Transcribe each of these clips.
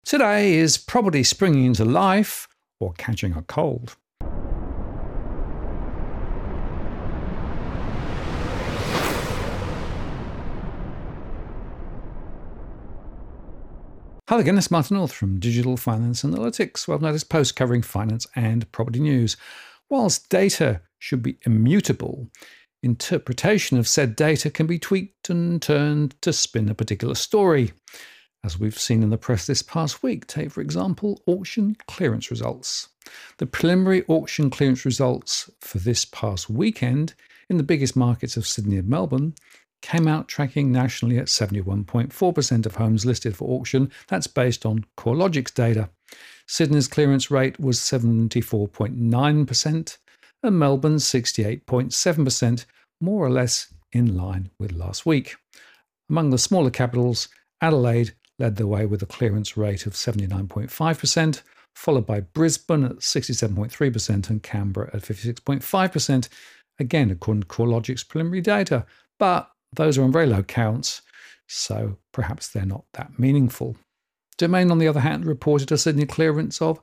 Today, is property springing into life or catching a cold? Hello again, it's Martin North from Digital Finance Analytics, where I've noticed posts covering finance and property news. Whilst data should be immutable, interpretation of said data can be tweaked and turned to spin a particular story. As we've seen in the press this past week, take, for example, auction clearance results. The preliminary auction clearance results for this past weekend in the biggest markets of Sydney and Melbourne came out tracking nationally at 71.4% of homes listed for auction. That's based on CoreLogic's data. Sydney's clearance rate was 74.9% and Melbourne's 68.7%, more or less in line with last week. Among the smaller capitals, Adelaide led the way with a clearance rate of 79.5%, followed by Brisbane at 67.3% and Canberra at 56.5%, again according to CoreLogic's preliminary data. But those are on very low counts, so perhaps they're not that meaningful. Domain, on the other hand, reported a Sydney clearance of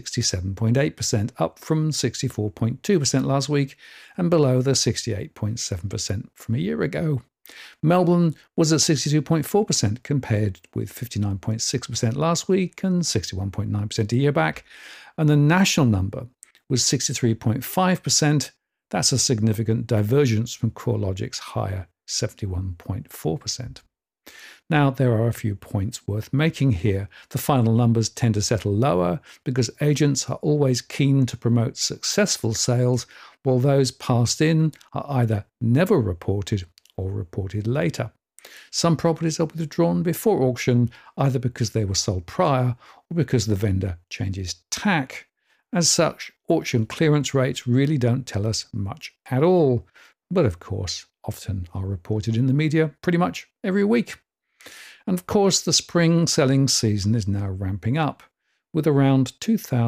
67.8%, up from 64.2% last week and below the 68.7% from a year ago. Melbourne was at 62.4% compared with 59.6% last week and 61.9% a year back, and the national number was 63.5%. That's a significant divergence from CoreLogic's higher 71.4%. Now, there are a few points worth making here. The final numbers tend to settle lower because agents are always keen to promote successful sales, while those passed in are either never reported or reported later. Some properties are withdrawn before auction, either because they were sold prior or because the vendor changes tack. As such, auction clearance rates really don't tell us much at all, but of course, often are reported in the media pretty much every week. And of course, the spring selling season is now ramping up, with around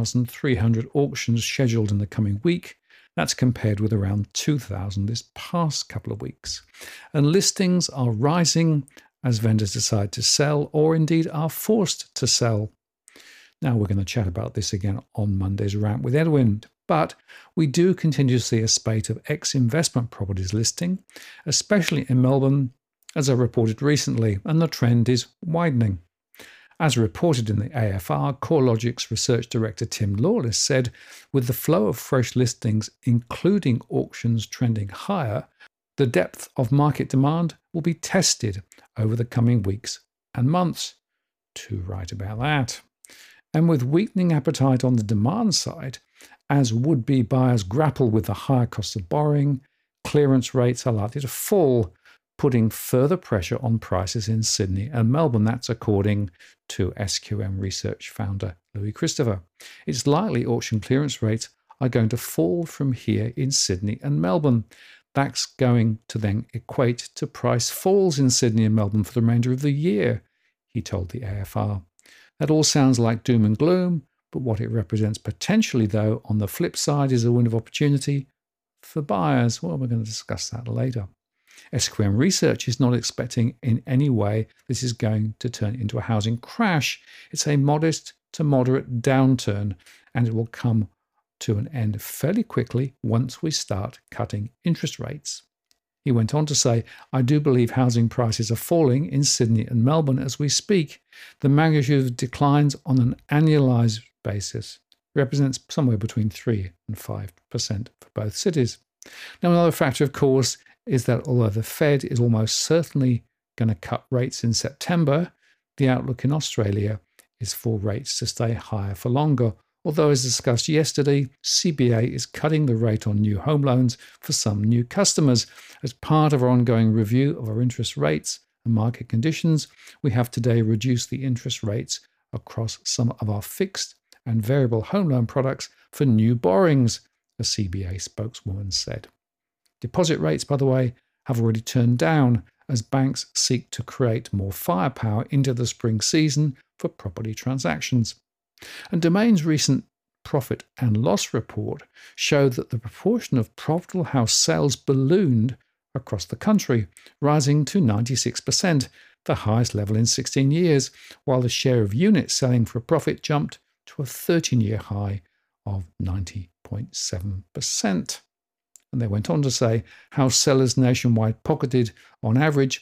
2,300 auctions scheduled in the coming week. That's compared with around 2,000 this past couple of weeks. And listings are rising as vendors decide to sell or indeed are forced to sell. Now, we're going to chat about this again on Monday's Rant with Edwin, but we do continue to see a spate of ex-investment properties listing, especially in Melbourne, as I reported recently, and the trend is widening. As reported in the AFR, CoreLogic's research director Tim Lawless said, with the flow of fresh listings, including auctions trending higher, the depth of market demand will be tested over the coming weeks and months. Too right about that. And with weakening appetite on the demand side, as would-be buyers grapple with the higher cost of borrowing, clearance rates are likely to fall, putting further pressure on prices in Sydney and Melbourne. That's according to SQM research founder Louis Christopher. It's likely auction clearance rates are going to fall from here in Sydney and Melbourne. That's going to then equate to price falls in Sydney and Melbourne for the remainder of the year, he told the AFR. That all sounds like doom and gloom, but what it represents potentially, though, on the flip side, is a window of opportunity for buyers. Well, we're going to discuss that later. SQM Research is not expecting in any way this is going to turn into a housing crash. It's a modest to moderate downturn, and it will come to an end fairly quickly once we start cutting interest rates. He went on to say, I do believe housing prices are falling in Sydney and Melbourne as we speak. The magnitude of declines on an annualised basis represents somewhere between 3 and 5% for both cities. Now, another factor, of course, is that although the Fed is almost certainly going to cut rates in September, the outlook in Australia is for rates to stay higher for longer. Although, as discussed yesterday, CBA is cutting the rate on new home loans for some new customers. As part of our ongoing review of our interest rates and market conditions, we have today reduced the interest rates across some of our fixed and variable home loan products for new borrowings, a CBA spokeswoman said. Deposit rates, by the way, have already turned down as banks seek to create more firepower into the spring season for property transactions. And Domain's recent profit and loss report showed that the proportion of profitable house sales ballooned across the country, rising to 96%. the highest level in 16 years, while the share of units selling for a profit jumped to a 13-year high of 90.7%. And they went on to say house sellers nationwide pocketed, on average,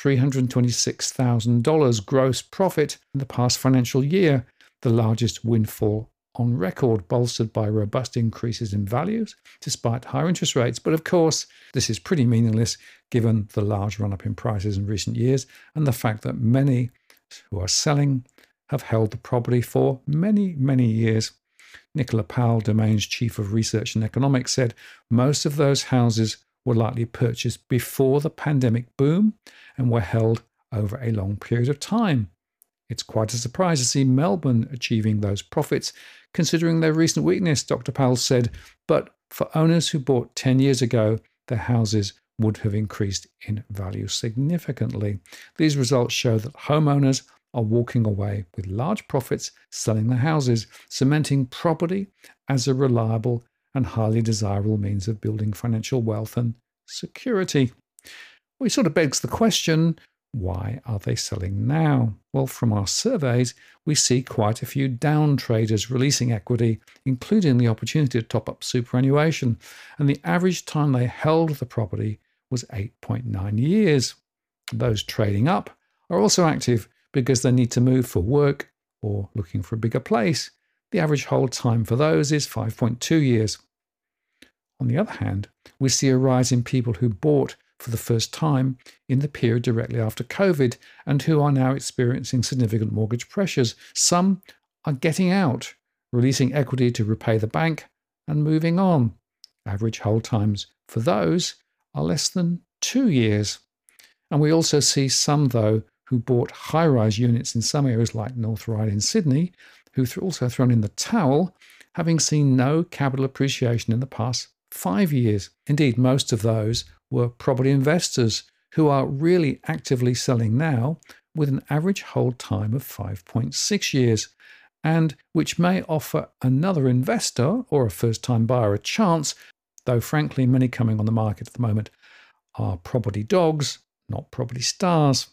$326,000 gross profit in the past financial year, the largest windfall on record, bolstered by robust increases in values despite higher interest rates. But of course, this is pretty meaningless given the large run-up in prices in recent years and the fact that many who are selling have held the property for many, many years. Nicola Powell, Domain's Chief of Research and Economics, said most of those houses were likely purchased before the pandemic boom and were held over a long period of time. It's quite a surprise to see Melbourne achieving those profits, considering their recent weakness, Dr. Powell said. But for owners who bought 10 years ago, their houses would have increased in value significantly. These results show that homeowners are walking away with large profits selling their houses, cementing property as a reliable and highly desirable means of building financial wealth and security. Which sort of begs the question, why are they selling now? Well, from our surveys, we see quite a few down traders releasing equity, including the opportunity to top up superannuation, and the average time they held the property was 8.9 years. Those trading up are also active because they need to move for work or looking for a bigger place. The average hold time for those is 5.2 years. On the other hand, we see a rise in people who bought for the first time in the period directly after COVID and who are now experiencing significant mortgage pressures. Some are getting out, releasing equity to repay the bank and moving on. Average hold times for those are less than 2 years. And we also see some, though, who bought high-rise units in some areas like North Ryde in Sydney, who also thrown in the towel, having seen no capital appreciation in the past 5 years. Indeed, most of those were property investors who are really actively selling now with an average hold time of 5.6 years, and which may offer another investor or a first-time buyer a chance, though frankly many coming on the market at the moment are property dogs, not property stars.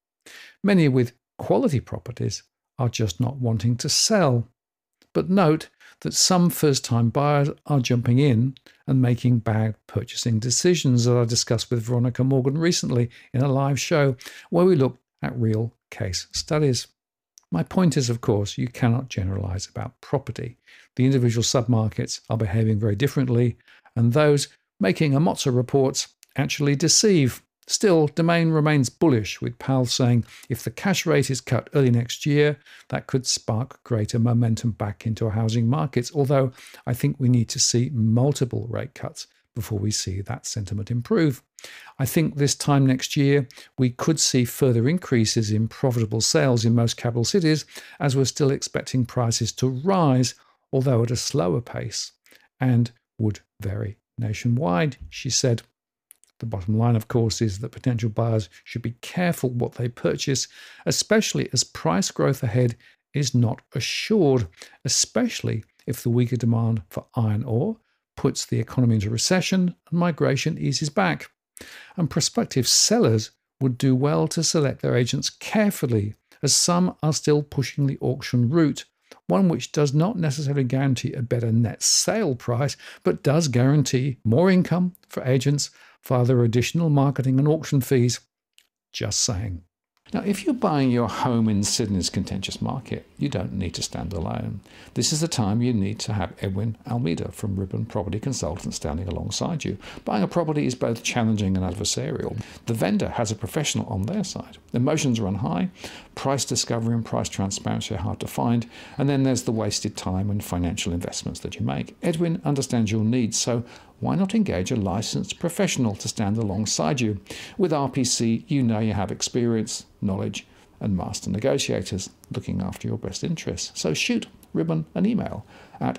Many with quality properties are just not wanting to sell. But note that some first-time buyers are jumping in and making bad purchasing decisions, as I discussed with Veronica Morgan recently in a live show where we looked at real case studies. My point is, of course, you cannot generalize about property. The individual submarkets are behaving very differently, and those making Amotsa reports actually deceive. Still, Domain remains bullish, with Powell saying if the cash rate is cut early next year, that could spark greater momentum back into housing markets, although I think we need to see multiple rate cuts before we see that sentiment improve. I think this time next year, we could see further increases in profitable sales in most capital cities, as we're still expecting prices to rise, although at a slower pace, and would vary nationwide, she said. The bottom line, of course, is that potential buyers should be careful what they purchase, especially as price growth ahead is not assured, especially if the weaker demand for iron ore puts the economy into recession and migration eases back. And prospective sellers would do well to select their agents carefully, as some are still pushing the auction route, one which does not necessarily guarantee a better net sale price, but does guarantee more income for agents via their additional marketing and auction fees. Just saying. Now, if you're buying your home in Sydney's contentious market, you don't need to stand alone. This is the time you need to have Edwin Almeida from Ribbon Property Consultants standing alongside you. Buying a property is both challenging and adversarial. The vendor has a professional on their side. Emotions run high, price discovery and price transparency are hard to find, and then there's the wasted time and financial investments that you make. Edwin understands your needs, so why not engage a licensed professional to stand alongside you? With RPC, you know you have experience, knowledge, and master negotiators looking after your best interests. So shoot Ribbon an email at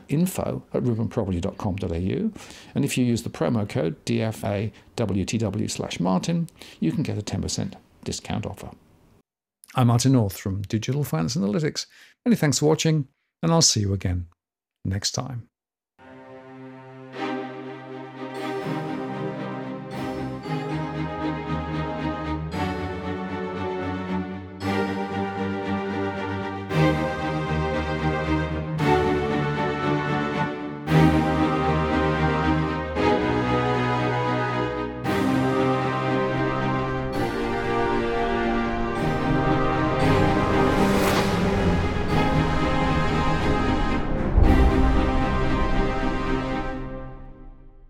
info@ribbonproperty.com.au, and if you use the promo code DFAWTW/Martin, you can get a 10% discount offer. I'm Martin North from Digital Finance Analytics. Many thanks for watching, and I'll see you again next time.